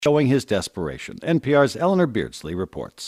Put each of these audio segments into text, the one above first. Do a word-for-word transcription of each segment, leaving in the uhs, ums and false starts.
showing his desperation. N P R's Eleanor Beardsley reports.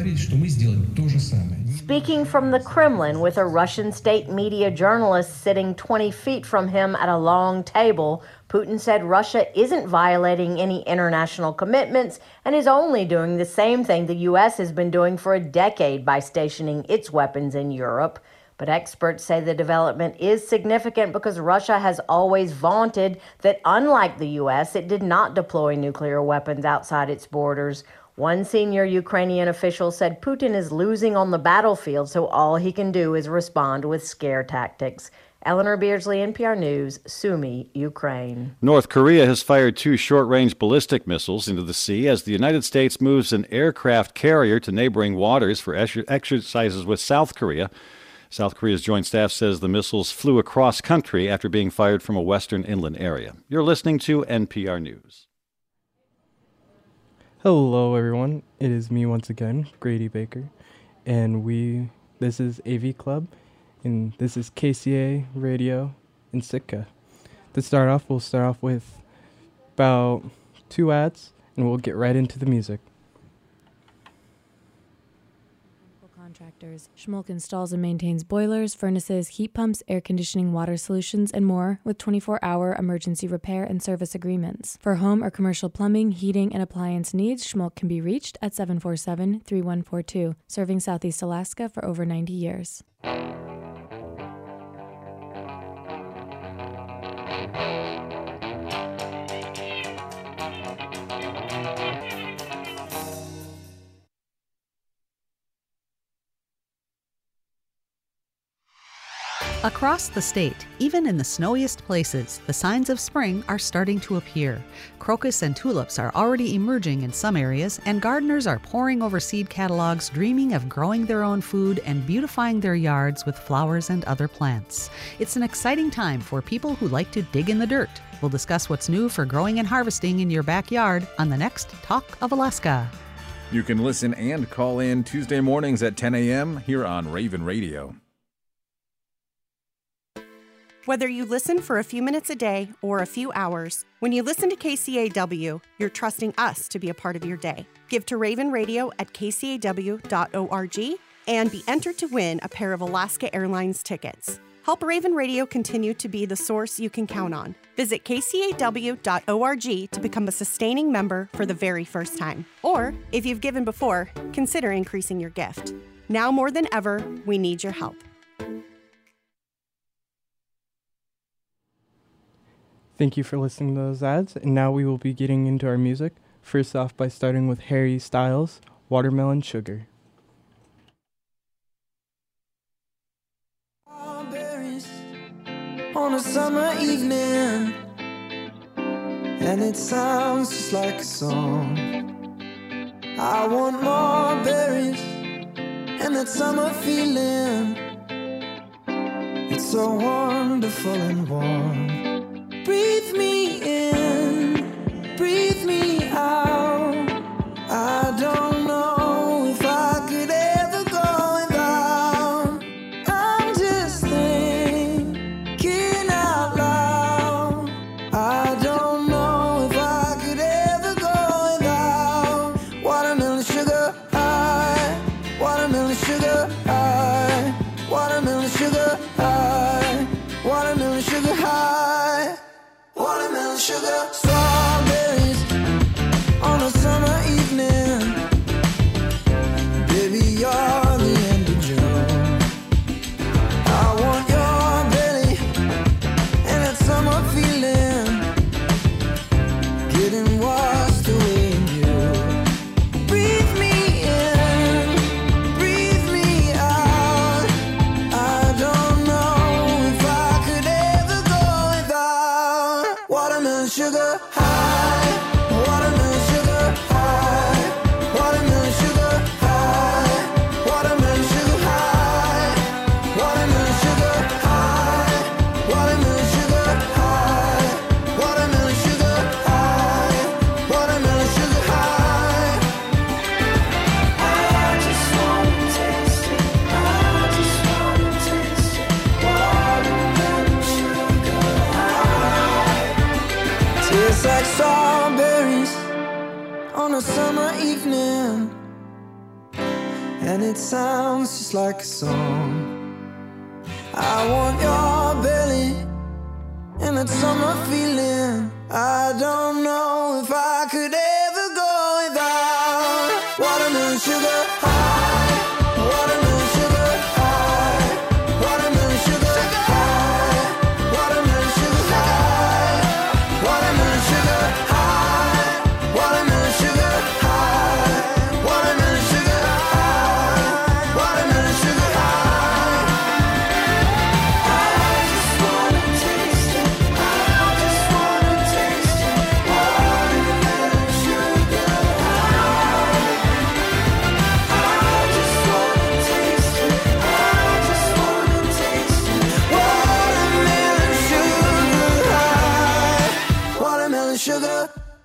Speaking from the Kremlin with a Russian state media journalist sitting twenty feet from him at a long table, Putin said Russia isn't violating any international commitments and is only doing the same thing the U S has been doing for a decade by stationing its weapons in Europe. But experts say the development is significant because Russia has always vaunted that, unlike the U S, it did not deploy nuclear weapons outside its borders. One senior Ukrainian official said Putin is losing on the battlefield, so all he can do is respond with scare tactics. Eleanor Beardsley, N P R News, Sumy, Ukraine. North Korea has fired two short-range ballistic missiles into the sea as the United States moves an aircraft carrier to neighboring waters for exercises with South Korea. South Korea's Joint Staff says the missiles flew across country after being fired from a western inland area. You're listening to N P R News. Hello, everyone. It is me once again, Grady Baker, and we. This is A V Club, and this is K C A Radio in Sitka. To start off, we'll start off with about two ads, and we'll get right into the music. Contractors. Schmolk installs and maintains boilers, furnaces, heat pumps, air conditioning, water solutions, and more with twenty-four hour emergency repair and service agreements. For home or commercial plumbing, heating, and appliance needs, Schmolk can be reached at seven four seven, three one four two, serving Southeast Alaska for over ninety years. Across the state, even in the snowiest places, the signs of spring are starting to appear. Crocus and tulips are already emerging in some areas, and gardeners are poring over seed catalogs, dreaming of growing their own food and beautifying their yards with flowers and other plants. It's an exciting time for people who like to dig in the dirt. We'll discuss what's new for growing and harvesting in your backyard on the next Talk of Alaska. You can listen and call in Tuesday mornings at ten a.m. here on Raven Radio. Whether you listen for a few minutes a day or a few hours, when you listen to K C A W, you're trusting us to be a part of your day. Give to Raven Radio at k c a w dot org and be entered to win a pair of Alaska Airlines tickets. Help Raven Radio continue to be the source you can count on. Visit k c a w dot org to become a sustaining member for the very first time. Or, if you've given before, consider increasing your gift. Now more than ever, we need your help. Thank you for listening to those ads, and now we will be getting into our music. First off by starting with Harry Styles, Watermelon Sugar. Strawberries on a summer evening, and it sounds just like a song. I want more berries and that summer feeling. It's so wonderful and warm. Breathe me in, breathe me out. I don't know if I could ever go without. I'm just thinking out loud. I don't know if I could ever go without. Watermelon sugar high, watermelon sugar high, watermelon sugar high, watermelon sugar high. Watermelon on a summer evening, and it sounds just like a song. I want your belly and that summer feeling. I don't know if I could ever go without watermelon sugar high, watermelon sugar high, watermelon sugar high, watermelon sugar high, watermelon sugar high, watermelon sugar high, watermelon sugar high, watermelon sugar high. I just wanna taste it. I just wanna taste it. Watermelon sugar high. I just wanna taste it. I just wanna taste it. Watermelon sugar high. Watermelon sugar.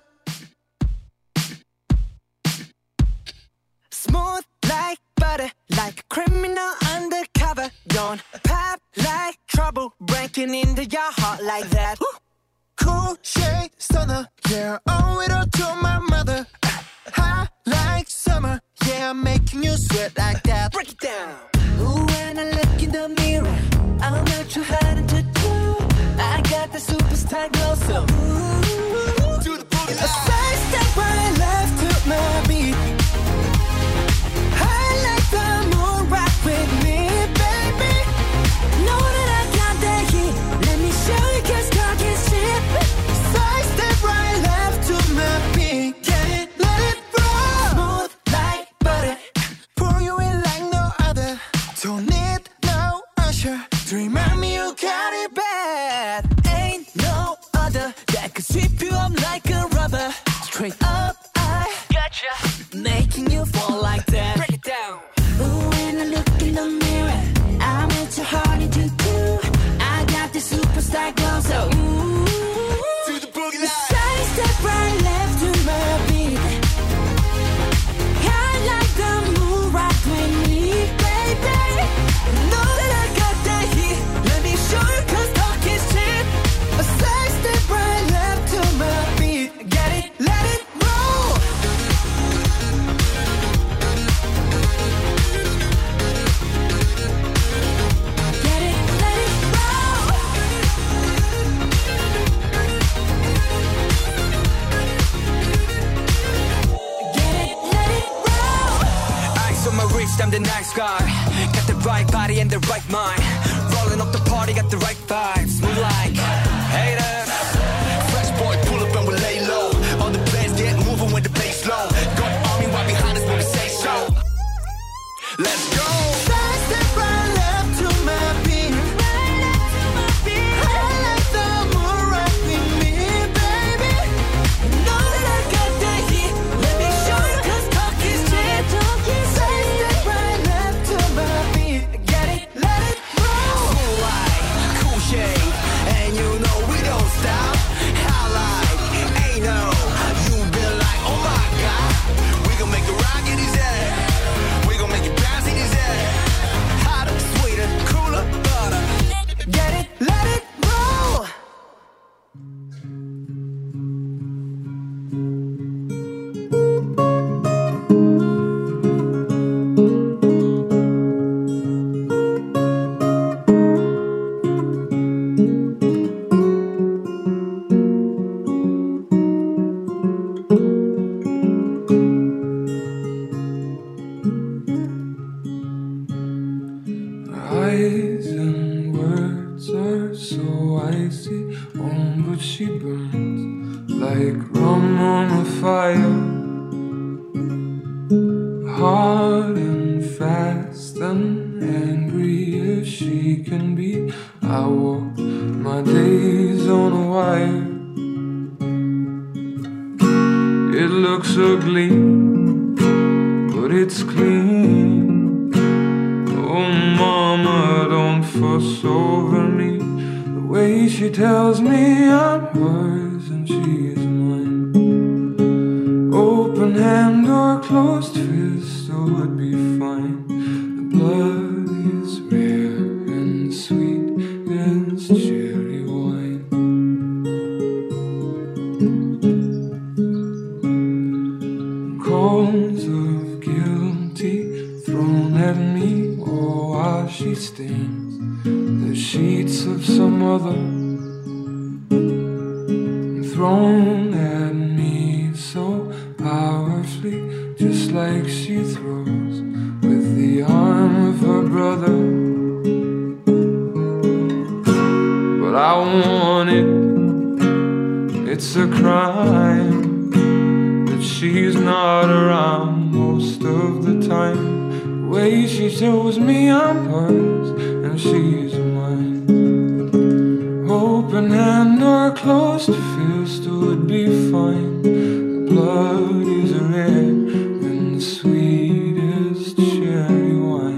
Smooth like butter, like a criminal undercover. Don't pop like trouble, breaking into your heart like that. Cool shade stunner, yeah, owe it all to my mother. Hot like summer, yeah, I'm making you sweat like that. Break it down. Ooh, when I look in the mirror, I'm not too hard to do. I got the superstar glow, so ooh, do the boogie. A side step right left to my beat. I like the moon rock with me, baby. Know that I got that heat. Let me show you, cause talk is cheap. Side step right left to my beat. Get it, let it roll. Smooth like butter, pour you in like no other. Don't need no usher to remind me you got it bad. Ain't no other that could sweep you up like a rubber. Straight up, I gotcha, making you fall like that. Break it down. Ooh, when I look in the mirror, I'm at your heart to do. I got the superstar glow, so ooh, to the boogie line. Side step right left to my beat. I like the moon rock with me, baby. Know that I got that heat. Let me show you, cause talk is cheap. A side step right left to my beat. Get it, let it roll. Get it, let it roll. Get it, let it roll. Ice on my wrist, I'm the nice guy. Got the right body and the right mind. Rolling up the party, got the right vibes. Move like haters. Fresh boy, pull up and we lay low. All the players get moving with the bass low. Got army right behind us when we say so. Let's go. Side step right left to my beat. I like the moon rock with me, baby. Know that I got that heat. Let me show you, cause talk is cheap. Side step right left to my beat. Get it, let it roll. Cool like, cool shade. And you know we don't stop. High like, ain't no. You been like, oh my god. We gon' make the rocket his head. We gon' make it bounce in his head. Hotter, sweeter, cooler, butter. Get it, let it roll. Eyes and words are so icy, oh, but she burns like rum on a fire. Hard and fast and angry as she can be, I walk my days on a wire. It looks ugly, but it's clean. Oh mama, don't fuss over me. The way she tells me I'm hers and she is mine. Open hand or closed fist, oh it'd be fine. The blood is rare and sweet as cherry wine. stones of guilty thrown at me, oh, while she stains the sheets of some other, thrown at me so powerfully, just like she throws with the arm of her brother. But I want it, it's a crime that she's not around most of the time. The way she shows me I'm hers and she's mine. Open hand or closed fist would be fine. The blood is red and the sweetest cherry wine.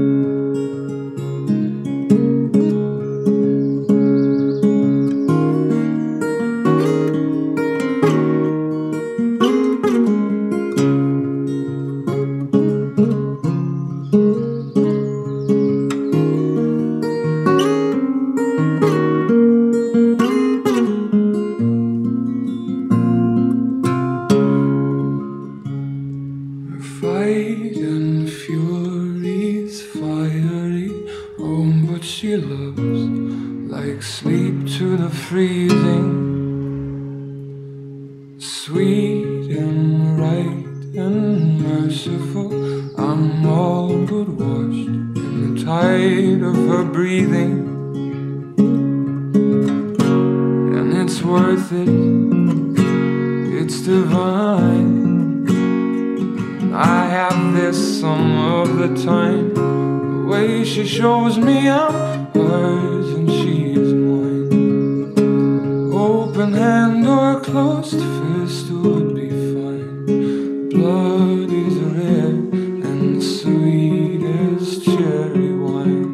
Shows me I'm hers and she's mine. Open hand or closed fist would be fine. Blood is red and the sweetest cherry wine.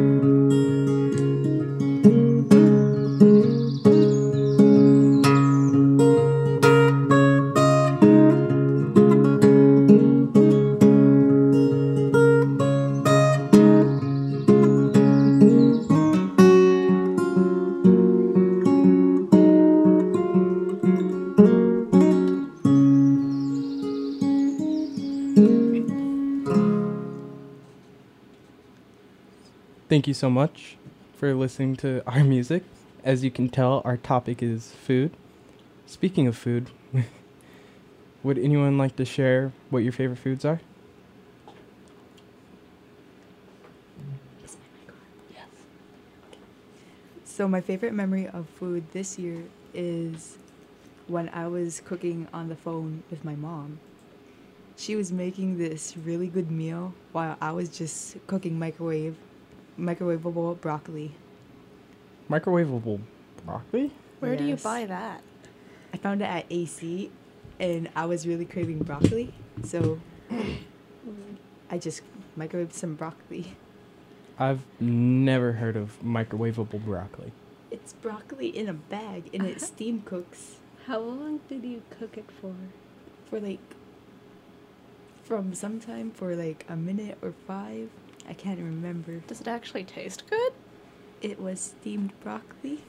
Thank you so much for listening to our music. As you can tell, our topic is food. Speaking of food, would anyone like to share what your favorite foods are? Yes. So my favorite memory of food this year is when I was cooking on the phone with my mom. She was making this really good meal while I was just cooking microwave microwavable broccoli. Microwavable broccoli? Where do you Yes. buy that? I found it at A C, and I was really craving broccoli, so I just microwaved some broccoli. I've never heard of microwavable broccoli. It's broccoli in a bag, and it steam cooks. How long did you cook it for? For like, from sometime for like a minute or five. I can't remember. Does it actually taste good? It was steamed broccoli.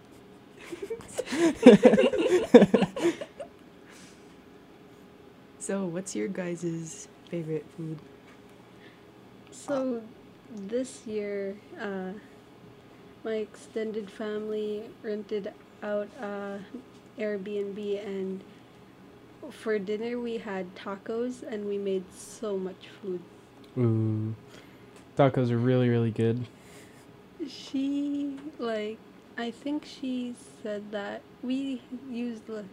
So, what's your guys' favorite food? So, this year, uh, my extended family rented out uh, Airbnb, and for dinner we had tacos, and we made so much food. Ooh, tacos are really, really good. She, like, I think she said that we used the.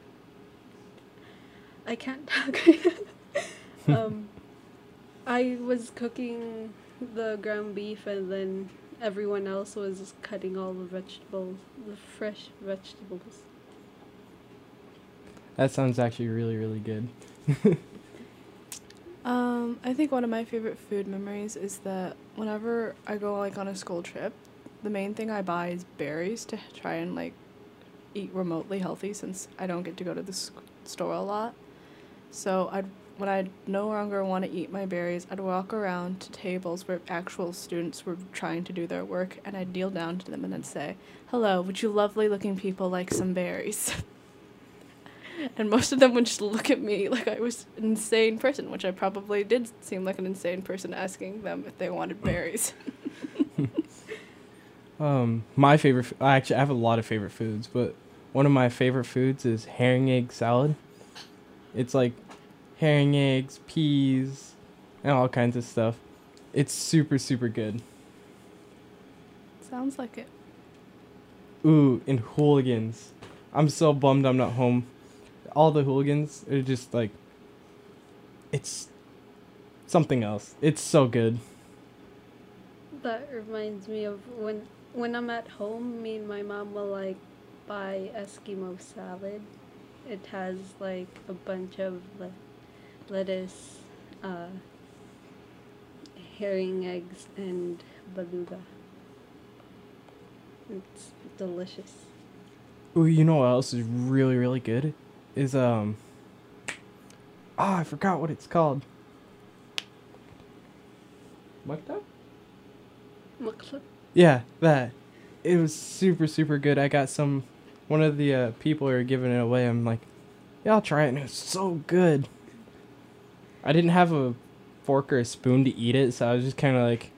I can't talk. um, I was cooking the ground beef, and then everyone else was cutting all the vegetables, the fresh vegetables. That sounds actually really, really good. Um, I think one of my favorite food memories is that whenever I go like on a school trip, the main thing I buy is berries to try and like eat remotely healthy, since I don't get to go to the sc- store a lot. So I'd when I no longer want to eat my berries, I'd walk around to tables where actual students were trying to do their work, and I'd kneel down to them and then say, "Hello, would you lovely looking people like some berries?" And and most of them would just look at me like I was an insane person, which I probably did seem like an insane person asking them if they wanted berries. Um, my favorite, f- I actually I have a lot of favorite foods, but one of my favorite foods is herring egg salad. It's like herring eggs, peas, and all kinds of stuff. It's super, super good. Sounds like it. Ooh, and hooligans. I'm so bummed I'm not home. All the hooligans are just like, it's something else. It's so good. That reminds me of when when I'm at home, me and my mom will like buy Eskimo salad. It has like a bunch of le- lettuce, uh, herring eggs, and beluga. It's delicious. Ooh, you know what else is really, really good? Is, um... Ah, I forgot what it's called. Maktab? Maklub? Yeah, that. It was super, super good. I got some... One of the uh, people who were giving it away, I'm like, yeah, I'll try it, and it was so good. I didn't have a fork or a spoon to eat it, so I was just kind of like...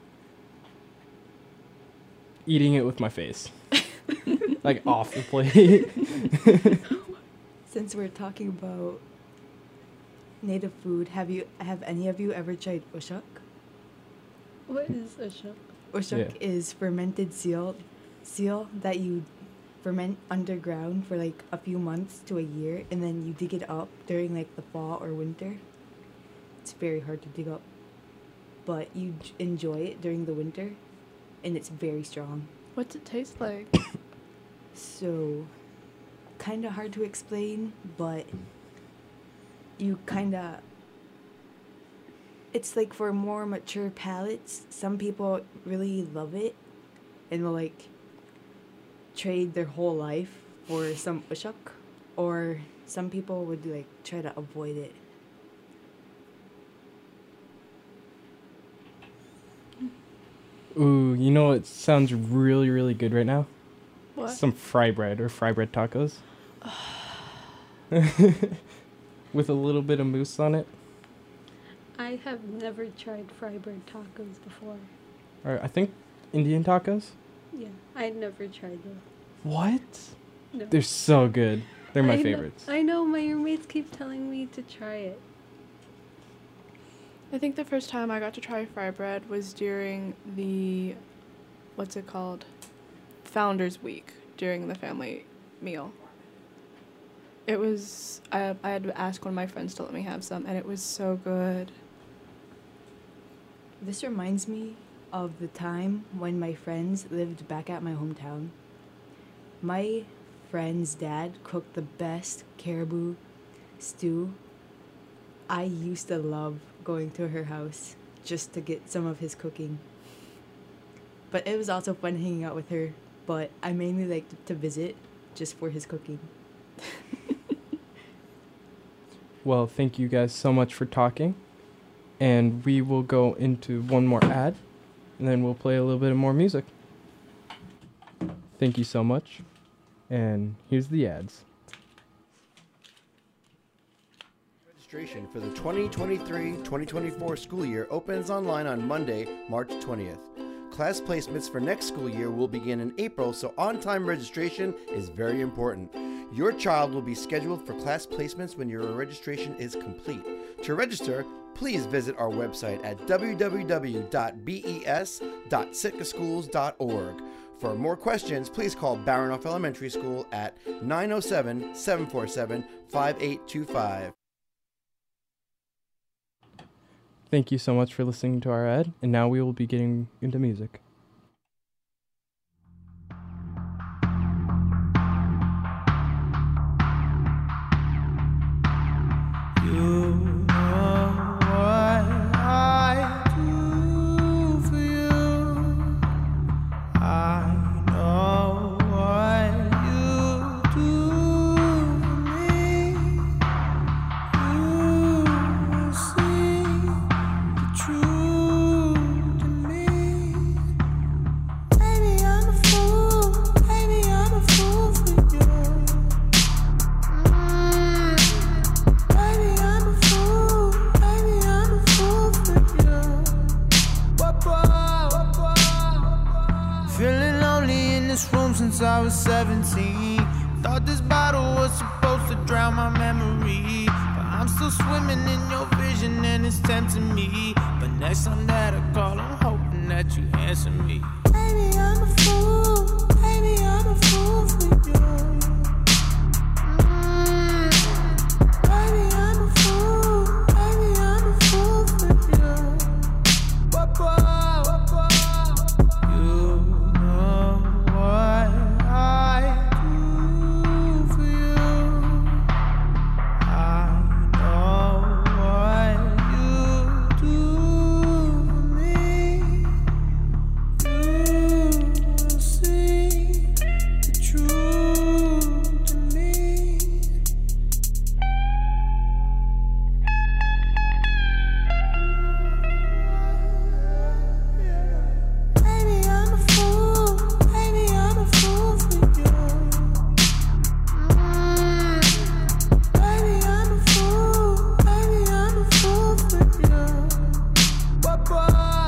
eating it with my face. Like, off the plate. Since we're talking about native food, have you have any of you ever tried ushak? What is ushak? Ushak Yeah. is fermented seal, seal that you ferment underground for like a few months to a year, and then you dig it up during like the fall or winter. It's very hard to dig up, but you j- enjoy it during the winter, and it's very strong. What's it taste like? So, kind of hard to explain, but you kind of... It's like for more mature palates, some people really love it and will like trade their whole life for some ushak, or some people would like try to avoid it. Ooh, you know what sounds really, really good right now? What? Some fry bread or fry bread tacos. With a little bit of mousse on it. I have never tried fry bread tacos before. Or I think Indian tacos. Yeah, I never tried them. What? No. They're so good. They're my I know- favorites. I know, my roommates keep telling me to try it. I think the first time I got to try fry bread was during the, what's it called? Founders Week, during the family meal. It was, I, I had to ask one of my friends to let me have some, and it was so good. This reminds me of the time when my friends lived back at my hometown. My friend's dad cooked the best caribou stew. I used to love going to her house just to get some of his cooking. But it was also fun hanging out with her, but I mainly liked to visit just for his cooking. Well, thank you guys so much for talking. And we will go into one more ad, and then we'll play a little bit of more music. Thank you so much. And here's the ads. Registration for the twenty twenty-three twenty twenty-four school year opens online on Monday, March twentieth. Class placements for next school year will begin in April, so on-time registration is very important. Your child will be scheduled for class placements when your registration is complete. To register, please visit our website at w w w dot b e s dot sitka schools dot org. For more questions, please call Baranoff Elementary School at nine oh seven, seven four seven, five eight two five. Thank you so much for listening to our ad, and now we will be getting into music. You know what I do for you. I know what you do for me. You see the truth in me. was seventeen. Thought this bottle was supposed to drown my memory, but I'm still swimming in your vision and it's tempting me. But next time that I call, I'm hoping that you answer me. Baby, I'm a fool. Baby, I'm a fool for you. Mm. Baby, I'm a fool. Baby, I'm a fool for you. Whoa, whoa. You know what I do for you. I know what you do for me. You see the truth in me. Baby, I'm a fool. Baby, I'm a fool for you. Mm. Baby, I'm a fool. Baby, I'm a fool for you. Whoa, whoa.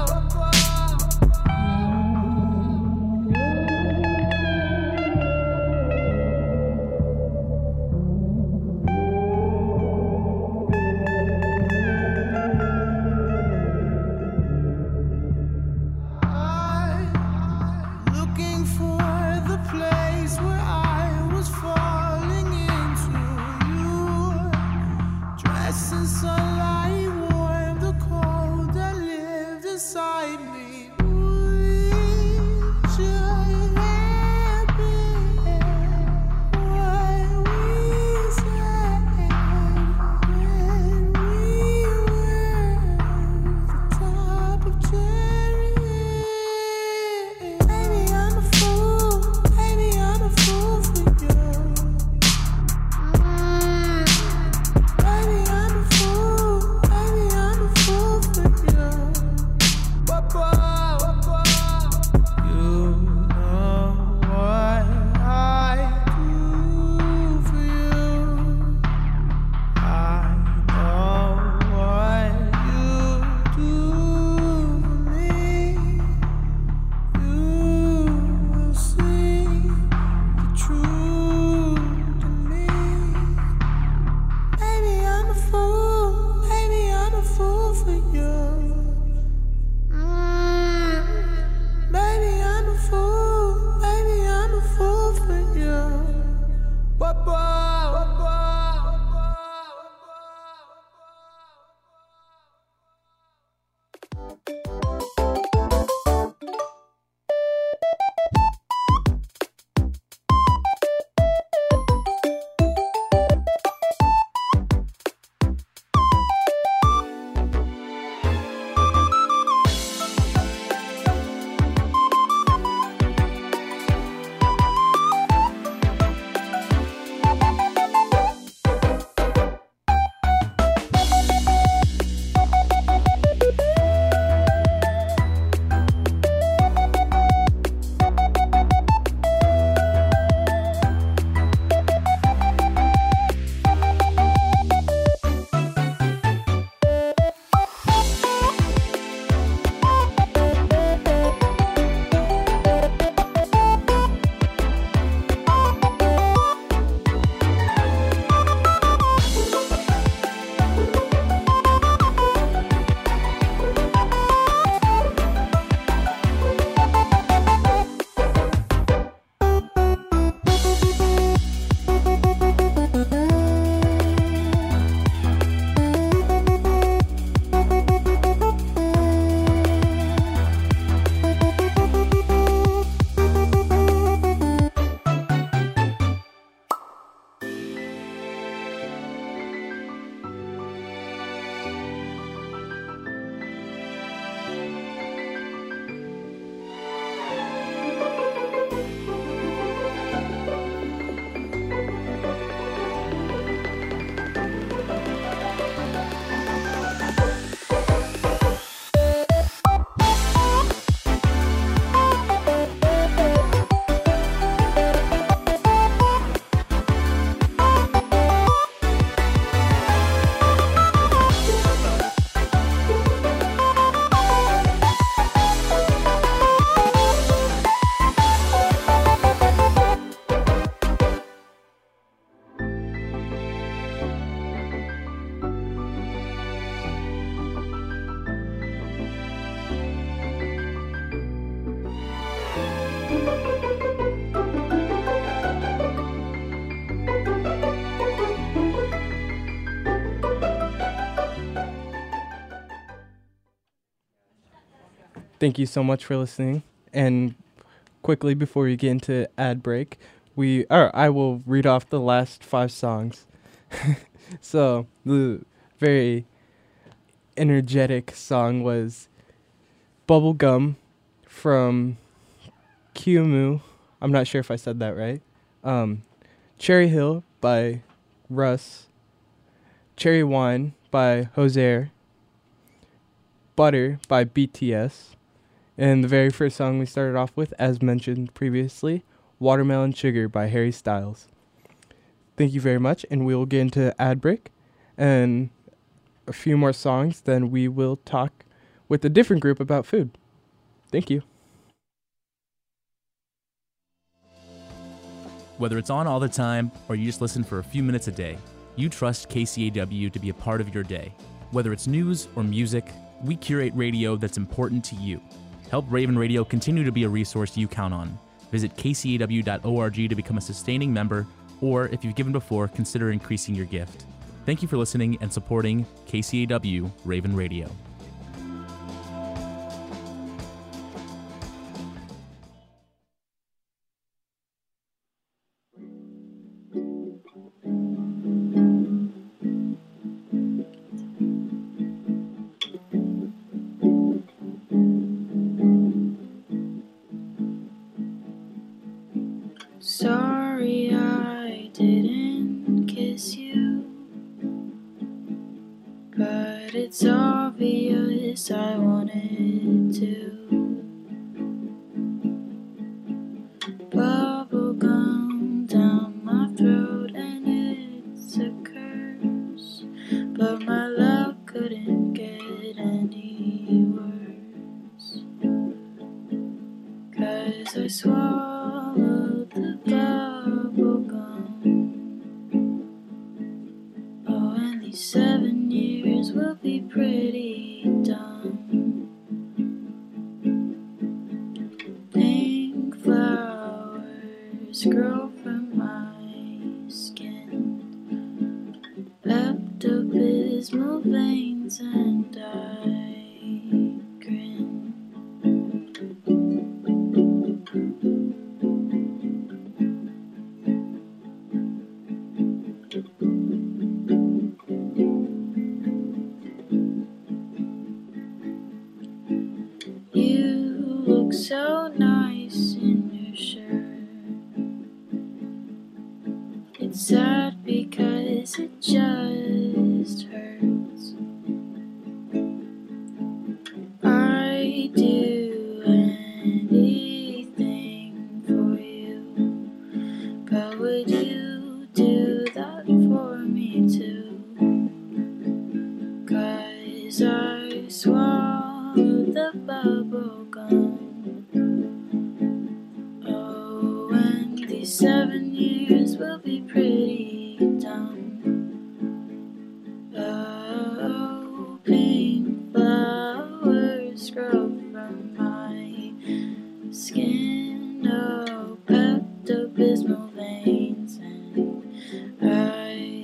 Looking for the place where I was falling into you. Dressed in sunlight, warm the cold that lived inside me. We should have been what we said when we were the top of cherry. Baby, I'm a fool. Baby, I'm a fool for you. Mm. Baby, I'm a fool. Baby, I'm a fool for you. Whoa, whoa. You know what I do for you. I know what you do for me. You will see the truth in me. Baby, I'm a fool. Baby, I'm a fool for you. Mm. Baby, I'm a fool. Baby, I'm a fool for you. Whoa, whoa. thank you so much for listening. And quickly before we get into ad break, we or I will read off the last five songs. So the very energetic song was Bubblegum from Kiyomu. I'm not sure if I said that right. Um, Cherry Hill by Russ. Cherry Wine by Hozier. Butter by B T S. And the very first song we started off with, as mentioned previously, Watermelon Sugar by Harry Styles. Thank you very much, and we will get into ad break and a few more songs, then we will talk with a different group about food. Thank you. Whether it's on all the time or you just listen for a few minutes a day, you trust K C A W to be a part of your day. Whether it's news or music, we curate radio that's important to you. Help Raven Radio continue to be a resource you count on. Visit k c a w dot org to become a sustaining member, or if you've given before, consider increasing your gift. Thank you for listening and supporting K C A W Raven Radio. Sorry I didn't kiss you, but it's obvious I wanted to. Bubblegum down my throat and it's a curse, but my luck couldn't get any worse, 'cause I swallowed the bubblegum. Oh, and these seven years will be pretty dumb. Pink flowers grow from my skin, Pepto-Bismol veins, and I grin. You look so nice in your shirt. It's sad because it just hurts. I do anything for you, but would you do that for me too? 'Cause I swallowed the bubblegum. Oh, and these seven years will be pretty dumb. Oh, pink flowers grow from my skin. Oh, Pepto-Bismol veins, and I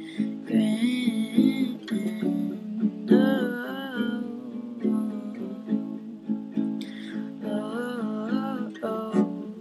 grin. Oh, oh, oh, oh.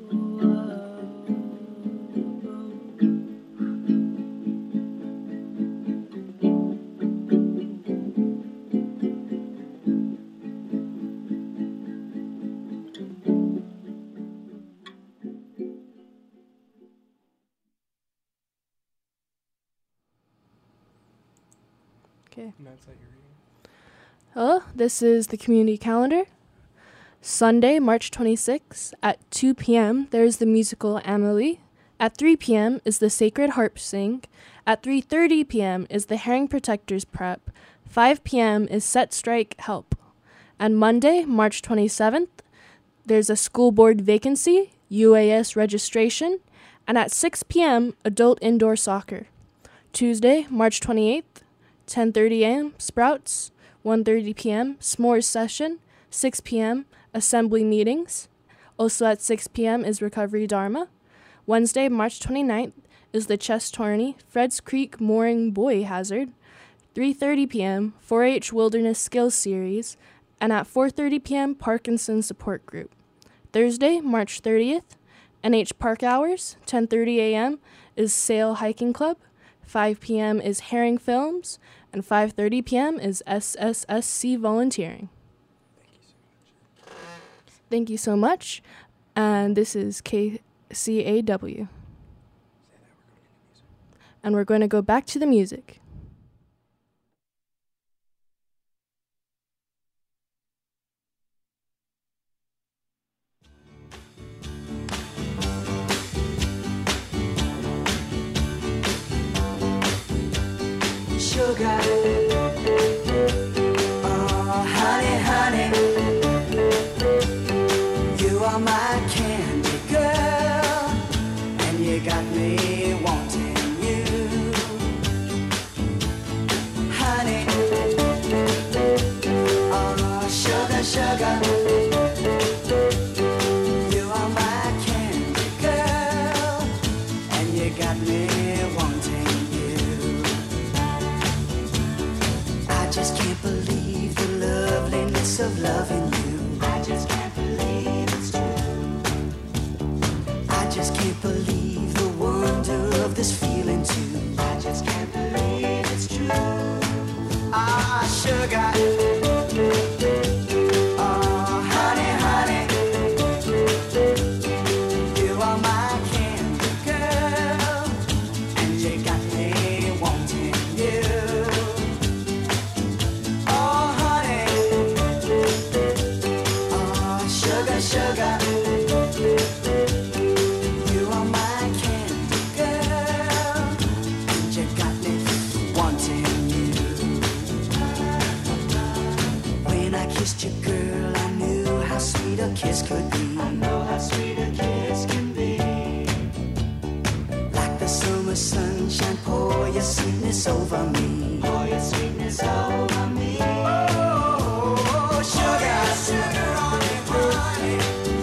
Okay. Hello, this is the community calendar. Sunday, March twenty-sixth at two p.m. there is the musical Amelie. At three p.m. is the Sacred Harp Sing. At three thirty p.m. is the Herring Protectors Prep. five p.m. is Set Strike Help. And Monday, March twenty-seventh, there's a school board vacancy, U A S registration, and at six p.m. adult indoor soccer. Tuesday, March twenty-eighth, ten thirty a.m. Sprouts, one thirty p.m. S'mores session, six p.m. assembly meetings. Also at six p.m. is Recovery Dharma. Wednesday, March twenty-ninth is the chess tourney, Fred's Creek Mooring Buoy Hazard. three thirty p.m. four H Wilderness Skills Series. and at four thirty p.m., Parkinson's Support Group. Thursday, March thirtieth, N H Park Hours, ten thirty a.m. is Sail Hiking Club, five p.m. is Herring Films, and five thirty p.m. is S S S C Volunteering. Thank you so much. And this is K C A W. And we're going to go back to the music. Sugar, oh honey, honey, you are my candy girl, and you got me wanting you, honey, oh sugar, sugar, you are my candy girl, and you got me wanting you. I just can't believe the loveliness of loving you. I just can't believe it's true. I just can't believe the wonder of this feeling too. I just can't believe it's true. Ah, sugar. Oh, honey, honey. You are my candy girl, and you got me wanting you. Sugar, you are my candy girl, and you got me wanting you. When I kissed you, girl, I knew how sweet a kiss could be. I know how sweet a kiss can be. Like the summer sunshine, pour your sweetness over me. Pour your sweetness over me. Oh, sugar, sugar on me, honey.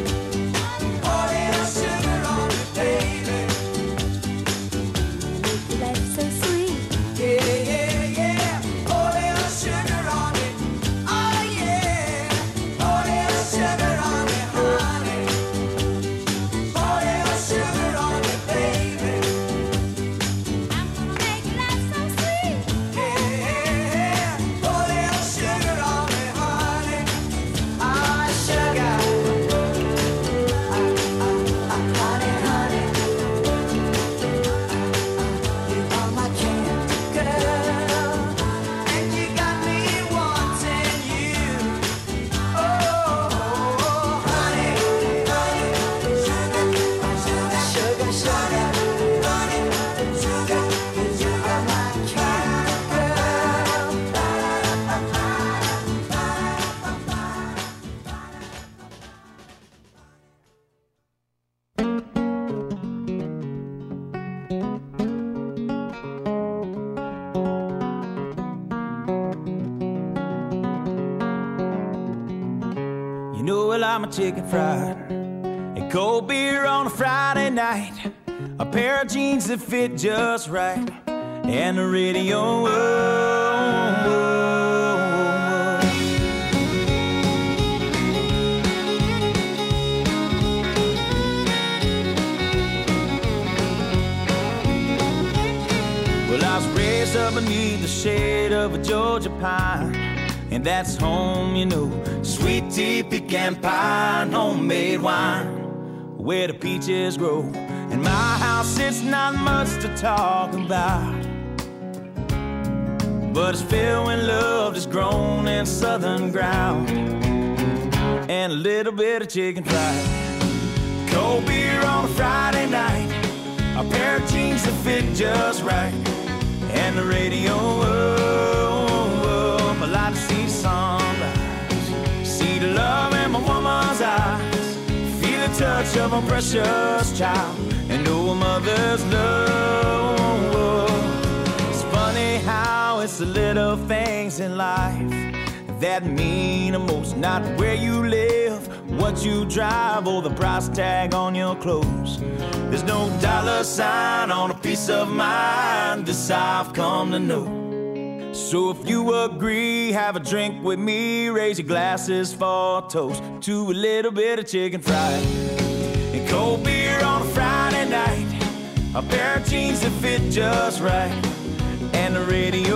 I'm a chicken fried, a cold beer on a Friday night, a pair of jeans that fit just right, and the radio. Oh, oh, oh. Well, I was raised up beneath the shade of a Georgia pine, and that's home, you know. Sweet tea, pecan pie, and homemade wine, where the peaches grow. In my house, it's not much to talk about, but it's filled with love that's grown in southern ground, and a little bit of chicken fried. Cold beer on a Friday night, a pair of jeans that fit just right, and the radio. Oh, oh, oh, I like to see the sunrise, see the love in my woman's eyes, feel the touch of a precious child, and know a mother's love. It's funny how it's the little things in life that mean the most. Not where you live, what you drive, or the price tag on your clothes. There's no dollar sign on a piece of mind, this I've come to know. So if you agree, have a drink with me, raise your glasses for a toast to a little bit of chicken fried and cold beer on a Friday night, a pair of jeans that fit just right, and the radio.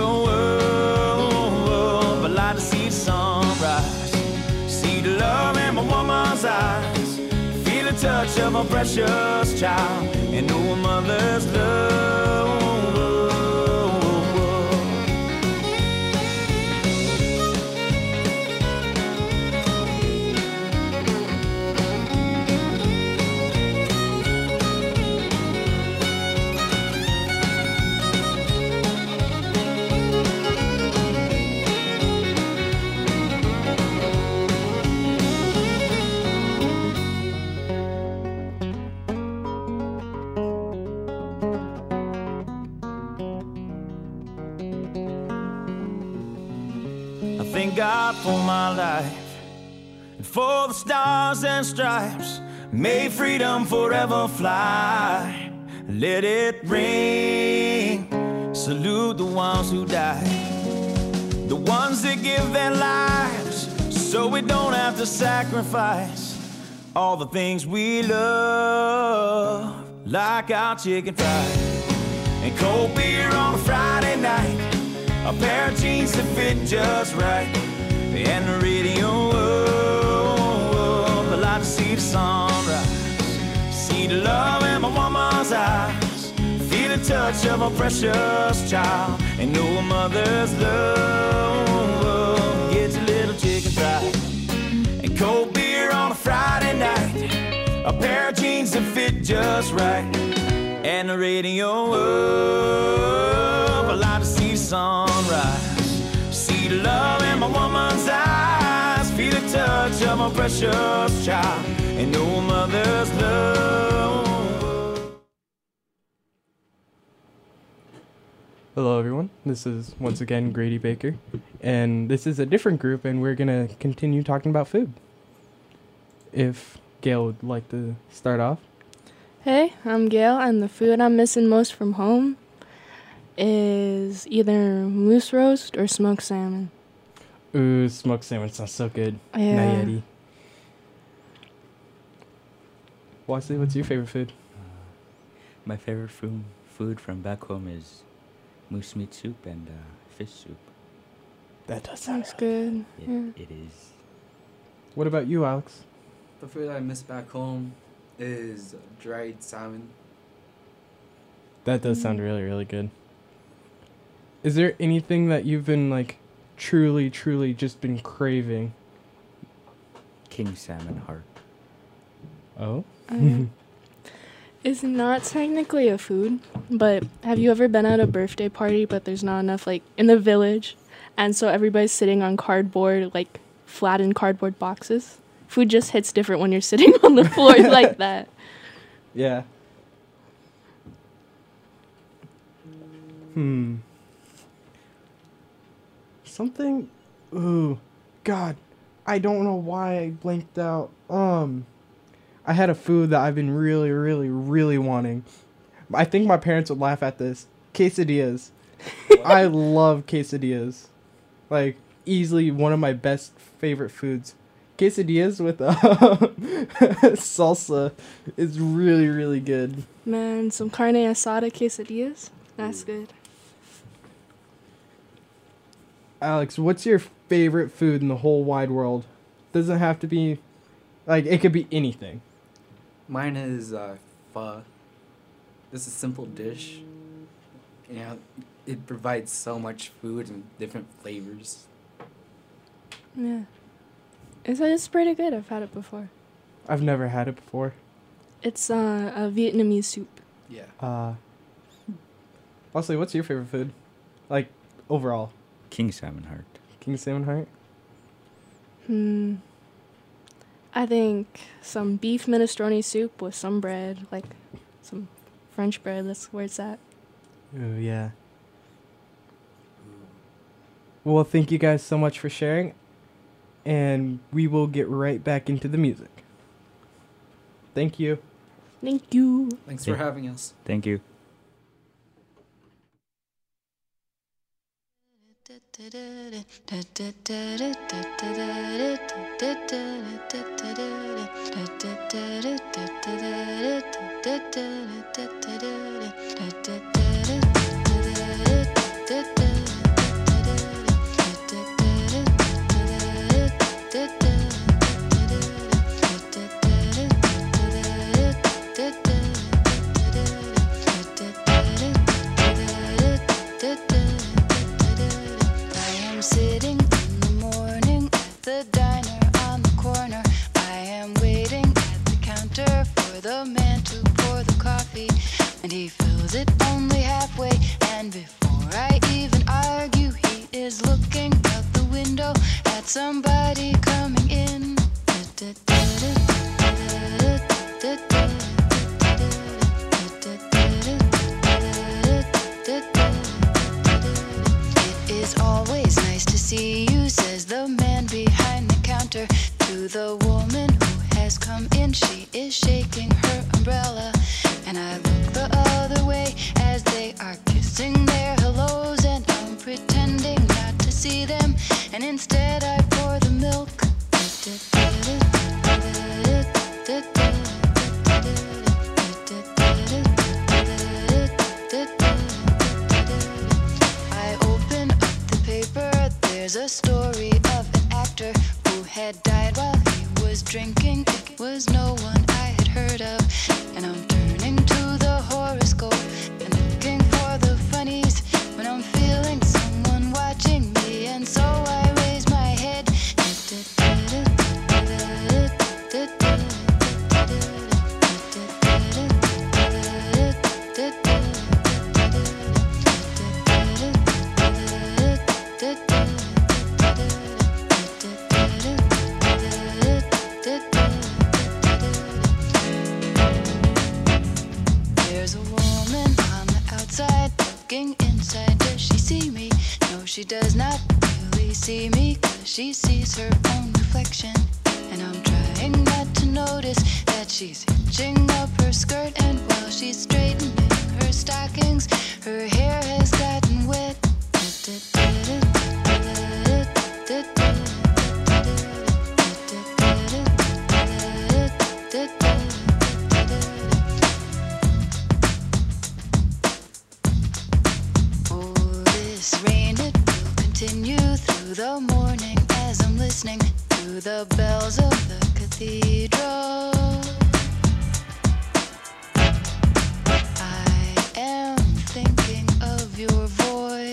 Oh, I'd like to see the sunrise, see the love in my woman's eyes, feel the touch of a precious child, and know a mother's love. Thank God for my life and for the stars and stripes. May freedom forever fly. Let it ring. Salute the ones who died, the ones that give their lives so we don't have to sacrifice all the things we love, like our chicken fried and cold beer on a Friday night, a pair of jeans that fit just right, and the radio. Oh, I like to see the sunrise, see the love in my woman's eyes, feel the touch of a precious child, and know a mother's love. Get your little chicken fried and cold beer on a Friday night, a pair of jeans that fit just right, and the radio. Oh, I like to see the sunrise, see the love in my woman's eyes, feel the touch of my precious child, and know a mother's love. Hello, everyone. This is once again Grady Baker, and this is a different group, and we're going to continue talking about food. If Gail would like to start off. Hey, I'm Gail, and the food I'm missing most from home is either moose roast or smoked salmon. Ooh, smoked salmon sounds so good. Yeah. Nayeli. Wesley, what's your favorite food? My favorite food food from back home is moose meat soup and uh, fish soup. That does sound Sounds good. It, Yeah. it is. What about you, Alex? The food I miss back home is dried salmon. That does sound really, really good. Is there anything that you've been, like, truly, truly just been craving? King salmon heart. Oh? Um, it's not technically a food, but have you ever been at a birthday party but there's not enough, like, in the village, and so everybody's sitting on cardboard, like, flattened cardboard boxes? Food just hits different when you're sitting on the floor like that. Yeah. Hmm. Something. Ooh, God, I don't know why I blanked out. Um, I had a food that I've been really, really, really wanting. I think my parents would laugh at this. Quesadillas. I love quesadillas. Like, easily one of my best favorite foods. Quesadillas with uh, salsa is really, really good. Man, some carne asada quesadillas. That's good. Alex, what's your favorite food in the whole wide world? Doesn't have to be, like, it could be anything. Mine is uh, pho. This is a simple dish. You know, it provides so much food and different flavors. Yeah. It's, it's pretty good. I've had it before. I've never had it before. It's uh, a Vietnamese soup. Yeah. Uh, Wesley, what's your favorite food? Like, overall? King salmon heart. King salmon heart? Hmm. I think some beef minestrone soup with some bread, like some French bread. That's where it's at. Oh, yeah. Well, thank you guys so much for sharing. And we will get right back into the music. Thank you. Thank you. Thanks for having us. Thank you. Sitting in the morning at the diner on the corner. I am waiting at the counter for the man to pour the coffee, and he fills it only halfway. And before I even argue, he is looking out the window at somebody coming in. It is always nice to see you, says the man behind the counter to the woman who has come in. She is shaking her umbrella, and I look the other way as they are kissing their hellos, and I'm pretending not to see them, and instead I pour the milk. I open up the paper. There's a story of an actor who had died while he was drinking. It was no one I had heard of, and I'm turning to the horoscope and looking for the funnies when I'm feeling someone watching me, and so I raise my head. There's a woman on the outside looking inside. Does she see me? No, she does not really see me, 'cause she sees her own reflection. And I'm trying not to notice that she's hitching up her skirt, and while she's straightening her stockings, her hair has gotten wet. Oh, this rain, it will continue through the morning as I'm listening to the bells of the cathedral. I am thinking of your voice.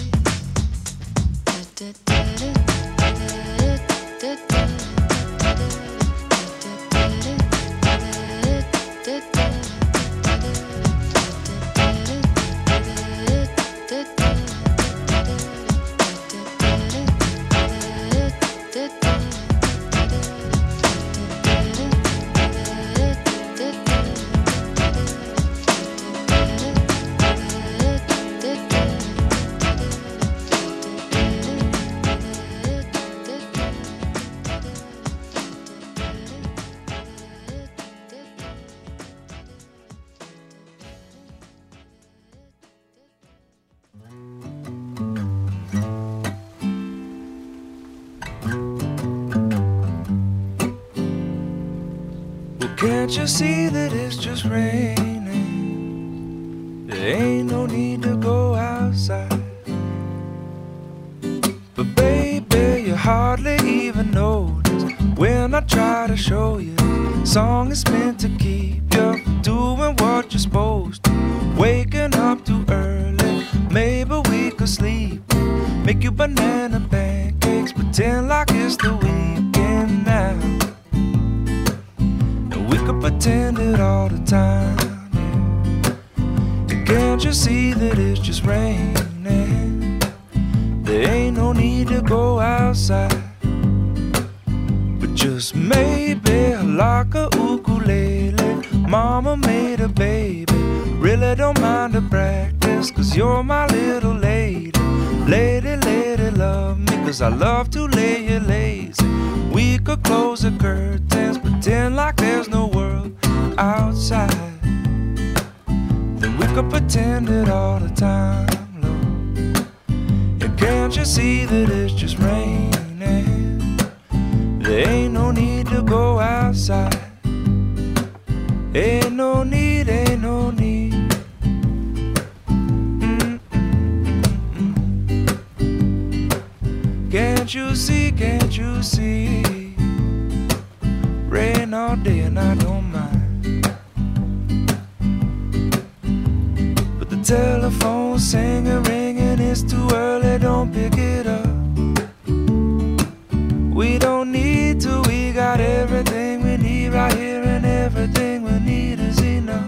Can't you see that it's just raining? There ain't no need to go outside. But baby, you hardly even notice when I try to show you. Song is meant to keep you from doing what you're supposed to. Waking up too early, maybe we could sleep. Make you banana pancakes, pretend like it's the weekend now. We could pretend it all the time, yeah. And can't you see that it's just raining? There ain't no need to go outside. But just maybe like a ukulele, mama made a baby. Really don't mind the practice, 'cause you're my little lady. Lady, lady, love me, 'cause I love to lay you lazy. We could close the curtains, pretend like there's no world outside. Then we could pretend it all the time, Lord. And Can't you see that it's just raining? There ain't no need to go outside. Ain't no need, ain't no need. Can't you see, can't you see? Rain all day and I don't mind. But the telephone's singing, ringing, it's too early, don't pick it up. We don't need to, we got everything we need right here, and everything we need is enough.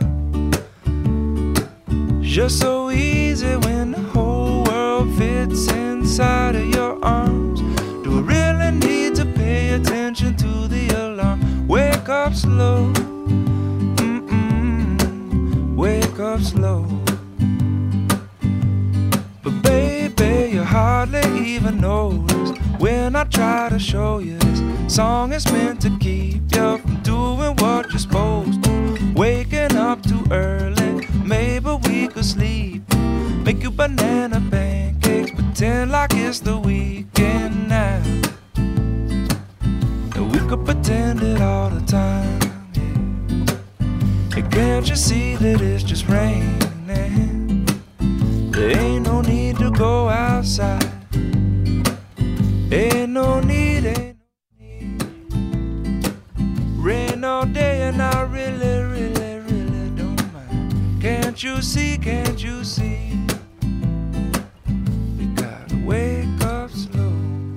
Just so easy when the whole world fits inside of your arms. Do we really need to pay attention to the alarm? Wake up slow, mm-mm, wake up slow. But baby, you hardly even notice when I try to show you this song is meant to keep you from doing what you're supposed to. Waking up too early, maybe we could sleep. Make you banana pancakes, pretend like it's the weekend now. And we could pretend it all the time, yeah. And can't you see that it's just raining? There ain't no need to go outside. Ain't no need, ain't no need. Rain all day and I really, really, really don't mind. Can't you see, can't you see? You gotta wake up slow.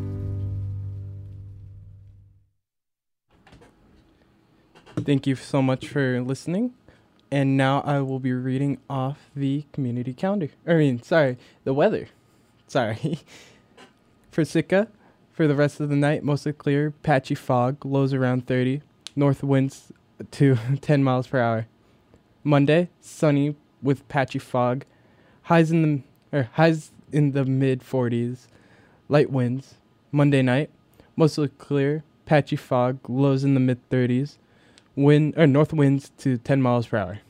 Thank you so much for listening. And now I will be reading off the community calendar. I mean, sorry, the weather. Sorry. For Sitka, for the rest of the night, mostly clear, patchy fog, lows around thirty, north winds to ten miles per hour. Monday, sunny with patchy fog, highs in the or highs in the mid forties, light winds. Monday night, mostly clear, patchy fog, lows in the mid thirties, wind or north winds to ten miles per hour.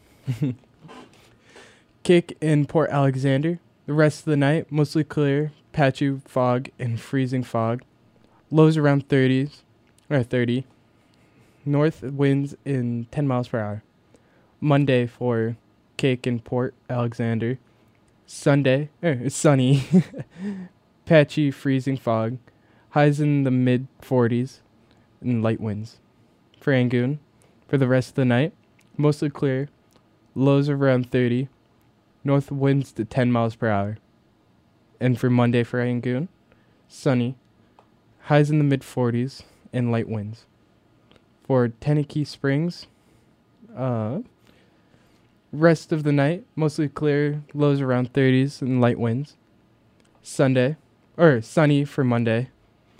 Kick in Port Alexander, the rest of the night, mostly clear, patchy fog and freezing fog. Lows around thirties, or thirty. North winds in ten miles per hour. Monday for Cake in Port Alexander. Sunday, er, it's sunny. Patchy freezing fog. Highs in the mid forties and light winds. For Rangoon, for the rest of the night, mostly clear. Lows around thirty. North winds to ten miles per hour. And for Monday for Rangoon, sunny. Highs in the mid forties and light winds. For Tenakee Springs, uh, rest of the night, mostly clear, lows around thirties and light winds. Sunday, or sunny for Monday.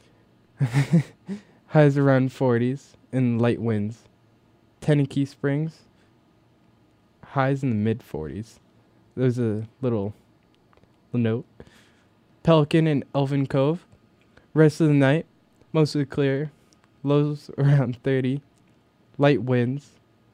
Highs around forties and light winds. Tenakee Springs, highs in the mid forties. There's a little, little note. Pelican and Elvin Cove, rest of the night, mostly clear, lows around thirty, light winds.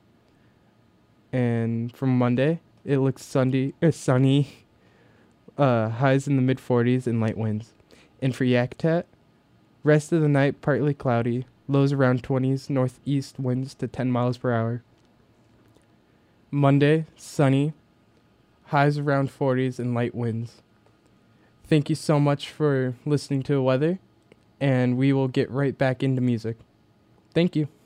And from Monday, it looks sunny, uh, sunny, uh, highs in the mid forties and light winds. And for Yakutat, rest of the night, partly cloudy, lows around twenties, northeast winds to ten miles per hour. Monday, sunny, highs around forties and light winds. Thank you so much for listening to the weather, and we will get right back into music. Thank you.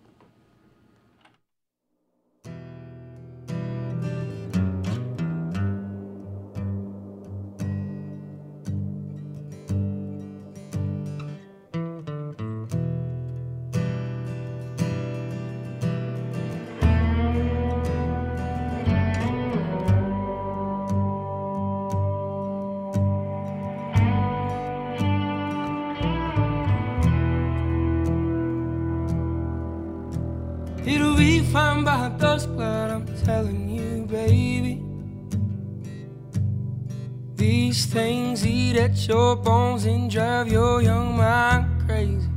It'll be fine by dusk, but I'm telling you, baby, these things eat at your bones and drive your young mind crazy.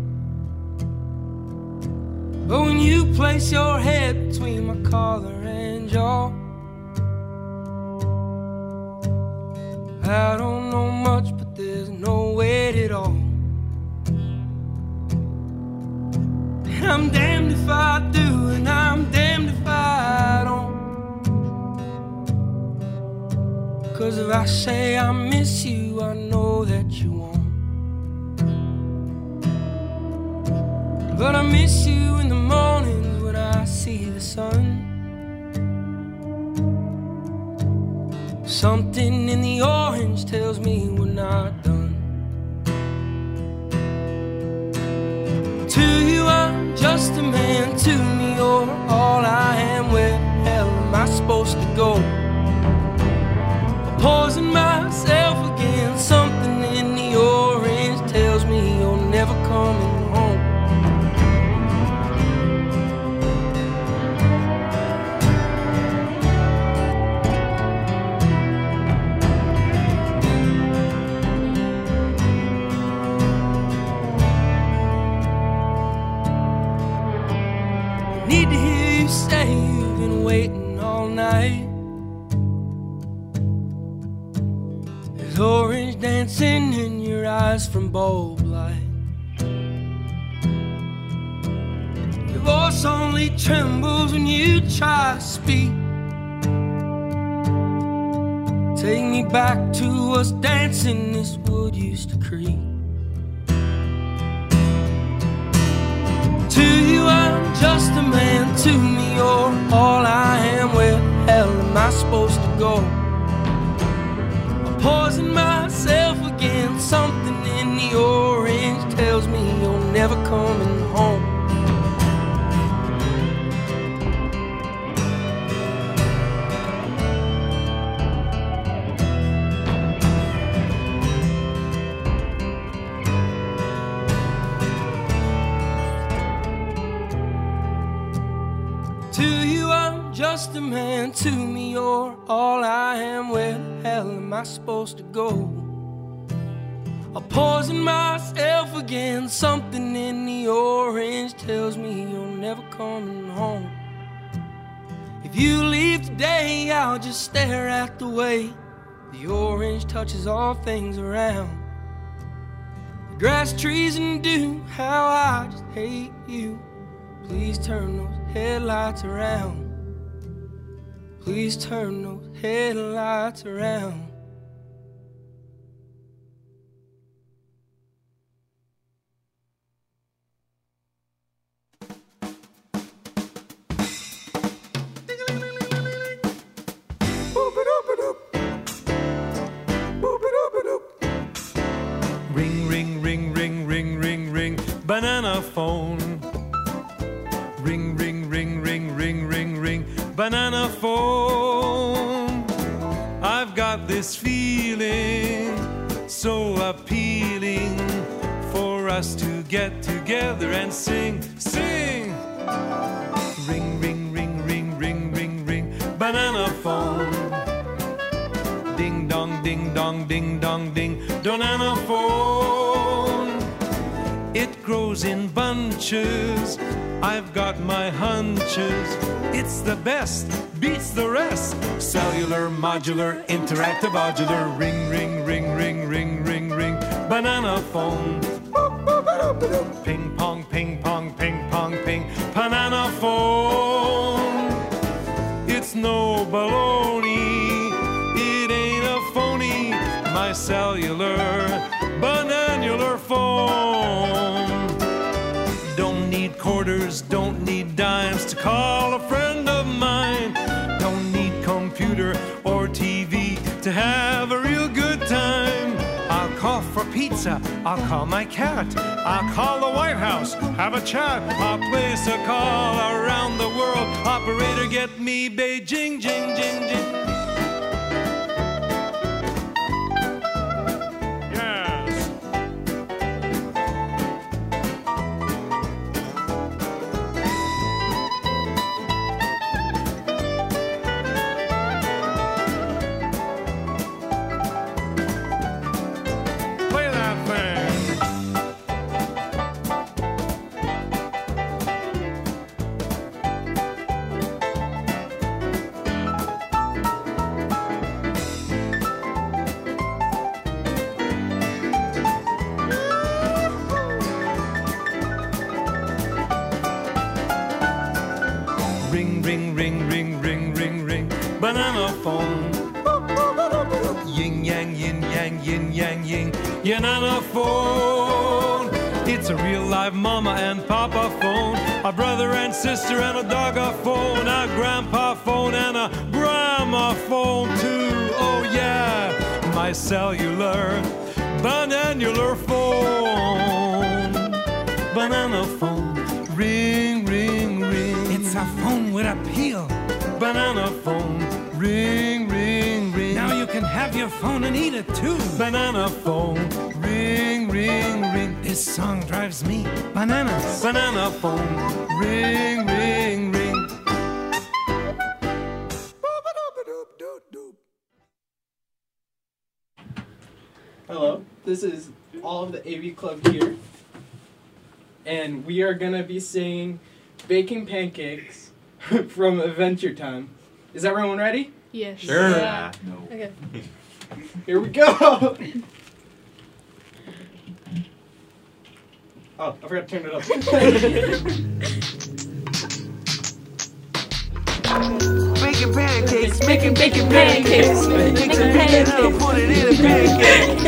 But when you place your head between my collar and jaw, I don't know much, but there's no weight at all. And I'm damned if I do, and I'm damned if I don't. 'Cause if I say I miss you, I know that you won't. But I miss you in the mornings when I see the sun. Something in the orange tells me we're not done. To you I'm just a man, to me you're all I am. Where the hell am I supposed to go? Poison myself again. Something in the orange tells me you're never coming home. I need to hear you say you've been waiting all night. Orange dancing in your eyes from bulb light. Your voice only trembles when you try to speak. Take me back to us dancing this wood used to creak. To you I'm just a man, to me you're all I am. Where the hell am I supposed to go? Poison myself again. Something in the orange tells me you're never coming home. To you I'm just a man, to me you're all I am. Where the hell am I supposed to go? I'll poison myself again. Something in the orange tells me you're never coming home. If you leave today, I'll just stare at the way the orange touches all things around. The grass, trees, and dew, how I just hate you. Please turn those headlights around. Please turn those headlights around. Ring, ring, ring, ring, ring, ring, ring, banana phone. Ring, ring, ring, ring, ring, ring, ring, banana phone. I've got this feeling so appealing for us to get together and sing, sing. Ring, ring, ring, ring, ring, ring, ring, banana phone. Ding dong, ding dong, ding dong, ding, banana phone. It grows in bunches. I've got my hunches. It's the best, beats the rest. Cellular, modular, interactive, modular. Ring, ring, ring, ring, ring, ring, ring, banana phone. Ping pong, ping pong, ping pong, ping, banana phone. It's no baloney, it ain't a phony. My cellular, bananular phone. Don't need quarters, don't need dimes to call a friend of mine. Don't need computer or T V to have a real good time. I'll call for pizza, I'll call my cat, I'll call the White House, have a chat. I'll place a call around the world. Operator, get me Beijing, jing, jing, jing. ring, ring, ring, ring, ring, ring, ring. Banana phone. Yin yang, yin yang, yin yang, yin. Yanana phone. It's a real live mama and papa phone, a brother and sister and a dog a phone, a grandpa phone and a grandma phone too. Oh yeah, my cellular bananular phone. Banana phone. Ring, ring, ring. It's a phone with appeal. Banana phone. Ring, ring, ring. Now you can have your phone and eat it too. Banana phone. Ring, ring, ring. This song drives me bananas. Banana phone. Ring, ring, ring. Hello, this is all of the A V Club here. And we are going to be singing Baking Pancakes from Adventure Time. Is everyone ready? Yes. Sure. Yeah. No. Okay. Here we go. Oh, I forgot to turn it up. Making pancakes, making making pancakes, making pancakes, put it in a pancake.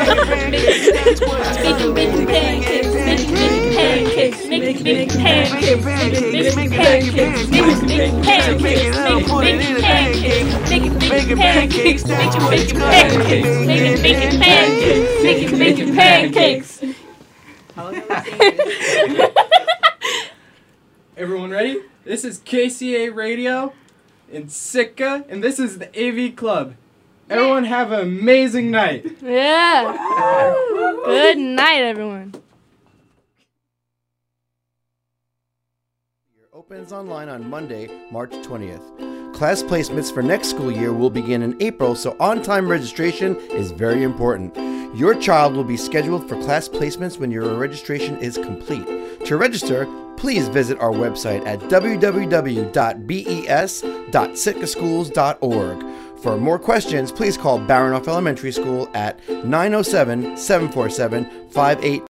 Making making pancakes, making making pancakes, making making pancakes, making making pancakes, making making pancakes, put it in a pancake. Making making pancakes, making making pancakes, making making pancakes, making making pancakes. Everyone ready? This is K C A Radio in Sitka, and this is the A V Club. Everyone have an amazing night. Yeah. Good night, everyone. Opens online on Monday, March twentieth. Class placements for next school year will begin in April, so on-time registration is very important. Your child will be scheduled for class placements when your registration is complete. To register, please visit our website at w w w dot b e s dot sitka schools dot org. For more questions, please call Baranoff Elementary School at nine oh seven, seven four seven, five eight